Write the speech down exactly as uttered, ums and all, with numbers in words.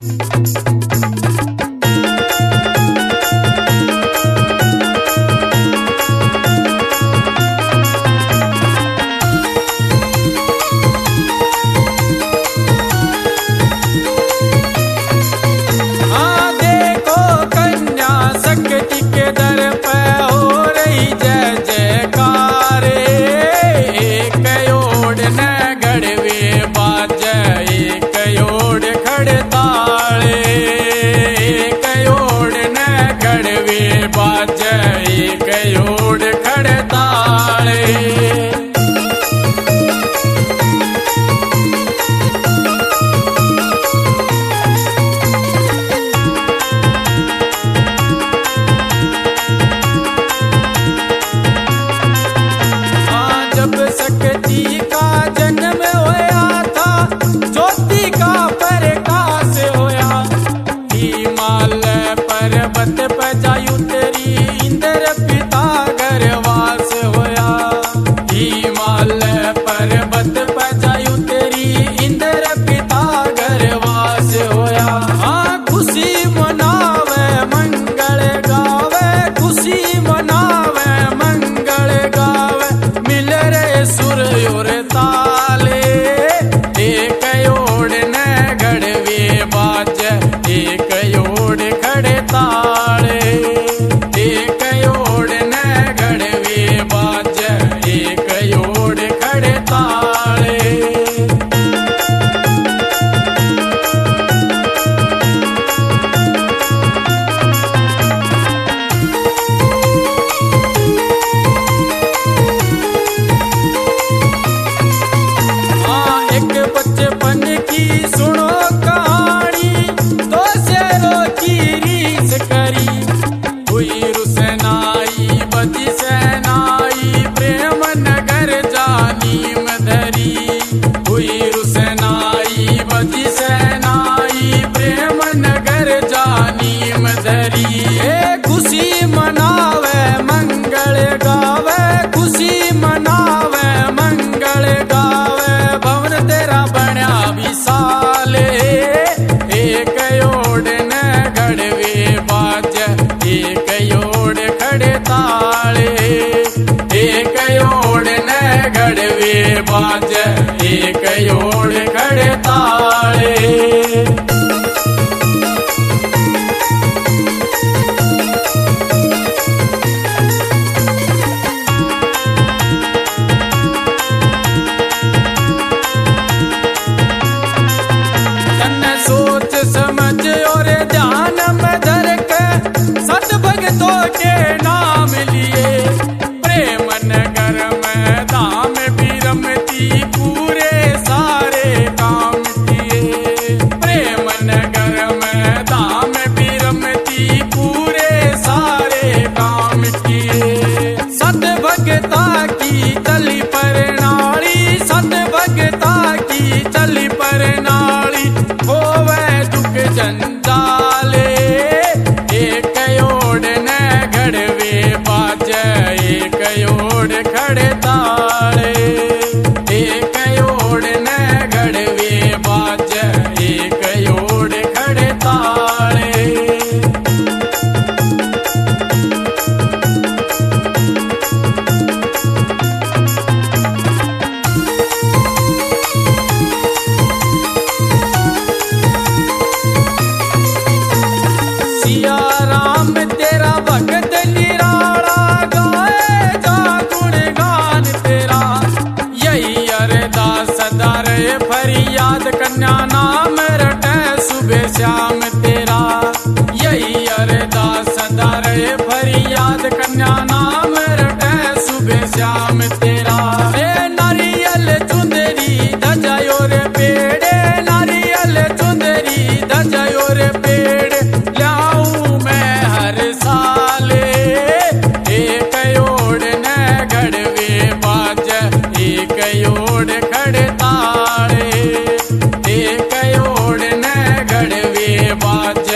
बाज एक ओड़ खड़े ताले। तन्ने सोच समझ और ध्यान में धर के सत भगतों के नाम लिए प्रेम नगर में धाम भी रमती पूरे सारे काम किए। प्रेम नगर में धाम भी रमती पूरे सारे काम किए। सत भगता की चली परनाली सत भगता की चली परनाली होवे दुख जंजाले। एक ओड़ न घड़वे बाज एक ओड़ खड़े ताले। एक ओड़ न घड़वे बाज एक ओड़ खड़े ताले। सिया राम तेरा भगत निराला गाए जा गुणगान तेरा। यही अरदास सदा रहे फरियाद कन्या नाम रटे सुबह शाम तेरा। यही अरदास सदा रहे फरियाद कन्या नाम रटे सुबह शाम तेरा। ए नारियल चुंदरी धजायो रे पेड़े नारियल चुंदरी धजायो रे पेड़ ल्याऊं मैं हर साले। एक ओड़ न घड़वे बाज एक ओड़ खड़े ताले। एक ओड़ न घड़वे बाज